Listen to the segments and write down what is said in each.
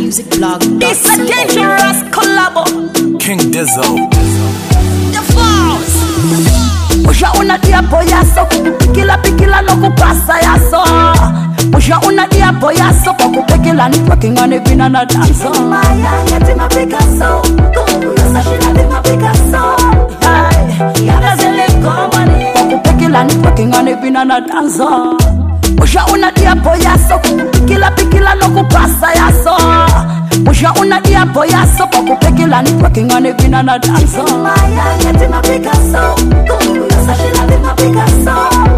musicblog. This a dangerous collabo. King Dizzo. The Falls. Usha unatia poyaso pikila no kupasa yaso. Usha unatia poyaso kwa kupekela networking ane vina na danso. Maya yatima Picasso. Kumbuyosa shina tima Picasso. Yada zele komani. Kwa kupekela networking ane vina na danso. Usha unatia poyaso pikila no kupasa yaso. Usha unatia poyaso kwa kupekela networking ane vina na danso. Maya yatima Picasso. Kumbuyosa shina tima Picasso.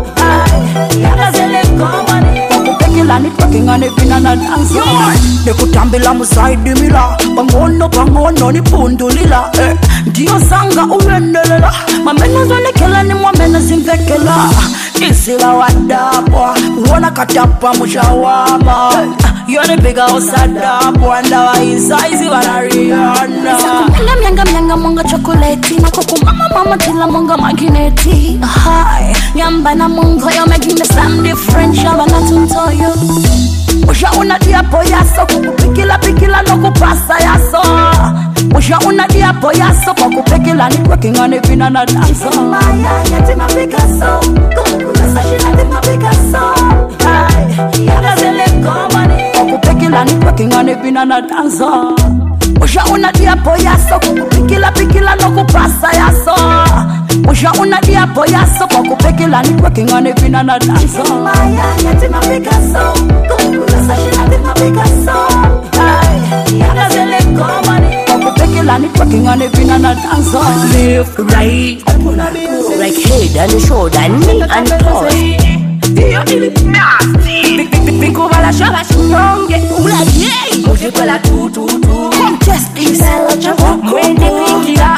Yada zele komani. Kupekela networking ane vina na danso. Nekutambila musaidi mila. Bangono ni pundulila. Ndiyo sanga uendelela. Mameno zonekela ni mwamena zimvekela. Isila wadapwa. Uona katapa mushawama. Yone piga usadapwa. Ndawa isaizi wanariana. Sakumenda mianga monga chokoleti. Na kukumama mama tila monga magineti. Hai nyamba na mungo yo making me some different. Shaba na tuntoyo. Usha unatia poyaso pikila no kupasa yaso. Usha unatia poyaso kwa kupekela networking ane vina na danso. Maya yatima Picasso. Kumbuyosa shina tima Picasso. Yada zele komani. Kwa kupekela networking ane vina na danso. Usha unatia poyaso pikila no kupasa yaso. Usha unatia poyaso kwa kupekela networking ane vina na danso. Maya yatima Picasso. Kumbuyosa shina tima Picasso. Yada zele komani. Kwa kupekela networking ane vina na danso. Left, right, like head and shoulder, knee and toes. You're nasty. Pick over la shaba shinonge. Ula yay. Mujiko la tu. Come test this. Mwende pikila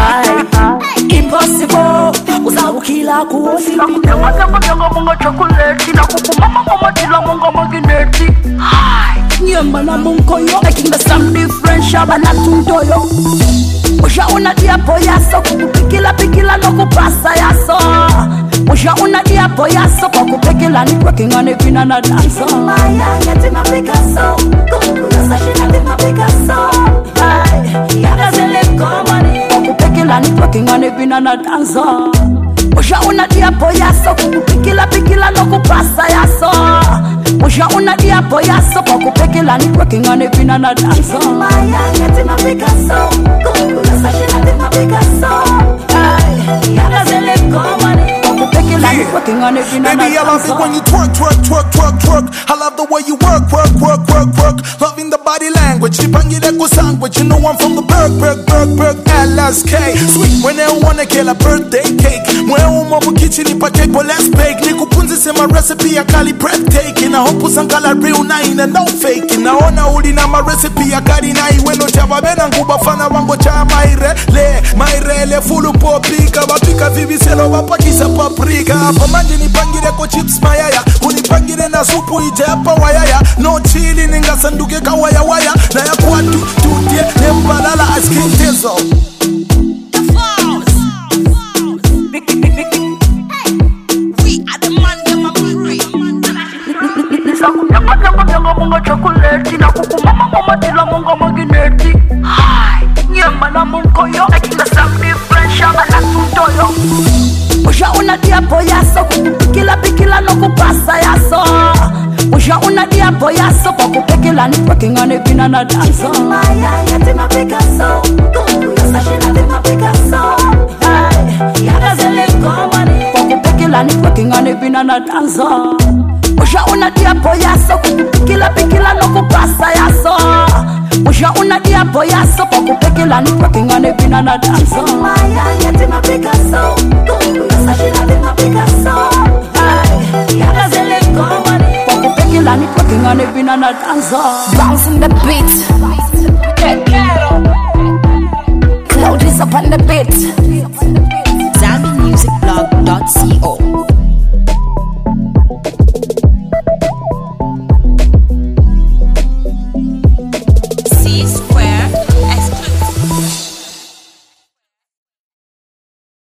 impossible. Uza ukila kuosi. Nyama munga chocolate. Na kukumama mama tila munga magineti. Nyama na mungo yo. Making the some different shaba na tuntoyo. Usha unatia poyaso pikila no kupasa yaso. Usha unatia poyaso kwa kupekela networking ane vina na danso. Maya yatima Picasso. Kumbuyosa shina tima Picasso. Yada zele komani. Kwa kupekela networking ane vina na danso. Usha unatia poyaso pikila no kupasa yaso. Usha unatia poyaso kwa kupekela networking ane vina na danso. Maya yatima Picasso. Kumbuyosa shina tima Picasso. Yada zele komani. Baby, I love it when you twerk. I love the way you work. Loving the body language. Nipangile ku sandwich. You know I'm from the Berg, LSK. Sweet when they wanna kill a birthday cake. Mwe umo mukichi nipate po let's bake. Nikupunzi sema recipe ya kali breathtaking. I hope usangala real na ina no fake. Naona uli na ma recipe ya kari na iweno chava bena nguba fana wango cha mairele fulu popika. Bapika vibiselo wapakisa paprika. Pamanje nipangire ko chips mayaya. Unipangire na supu ije hapa wayaya. No chili ninga sanduke ka waya. Na ya kwa tutie nembalala ice cream tezo. The Falls. We are the man them a free. Nyama munga chocolate. Na kukumama mama tila munga magineti. Nyama na mungo yo. Making the some different shaba na tuntoyo. Usha unatia poyaso pikila no kupasa yaso. Usha unatia poyaso kwa kupekela networking ane vina na danso. Maya yatima Picasso. Kumbuyosa shina tima Picasso. Yada zele komani. Kwa kupekela networking ane vina na danso. Usha unatia poyaso pikila no kupasa yaso. Usha unatia poyaso kwa kupekela networking ane vina na danso. Maya yatima Picasso. Kumbuyosa shina tima Picasso. Yada zele komani. Kwa kupekela networking ane vina na danso. Bouncing the beat. Get ghetto. Cloud is up on the beat.